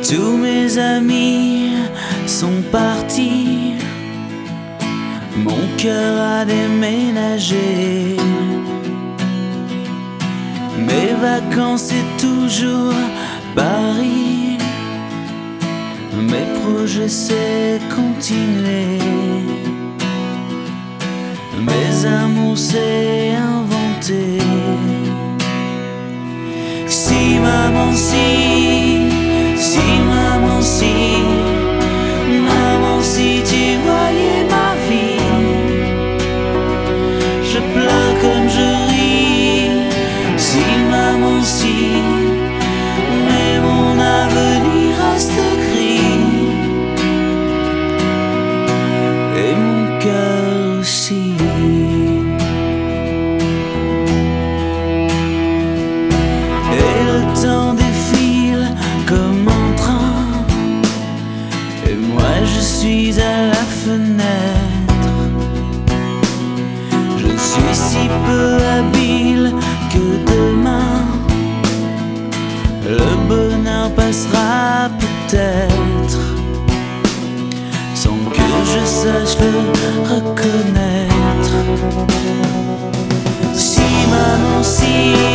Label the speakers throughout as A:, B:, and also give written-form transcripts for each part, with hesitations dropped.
A: Tous mes amis sont partis, mon cœur a déménagé. Mes vacances c'est toujours Paris, mes projets c'est continuer, mes amours c'est inventer. Si maman si tu voyais ma vie, je pleure comme je ris. Si maman si, mais mon avenir reste gris, et mon cœur aussi. Et le temps défile comme un train, et moi je suis à la fenêtre. Je suis si peu habile que demain le bonheur passera peut-être, sans que je sache le reconnaître. Si maman si,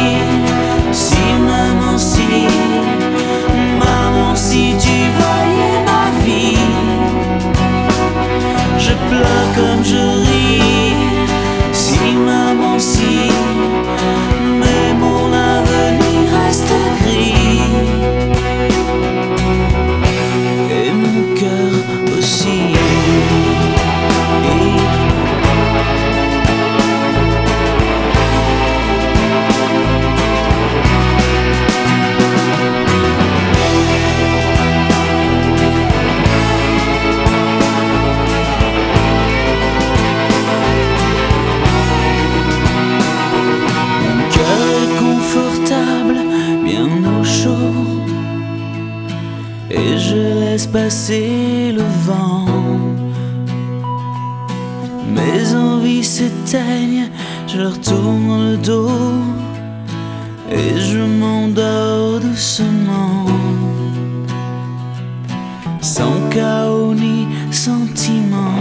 A: maman si tu voyais ma vie, je pleure comme je ris. Si maman si, mais mon avenir reste gris, et mon cœur aussi. Bien au chaud, et je laisse passer le vent. Mes envies s'éteignent, je leur tourne le dos, et je m'endors doucement, sans chaos ni sentiment.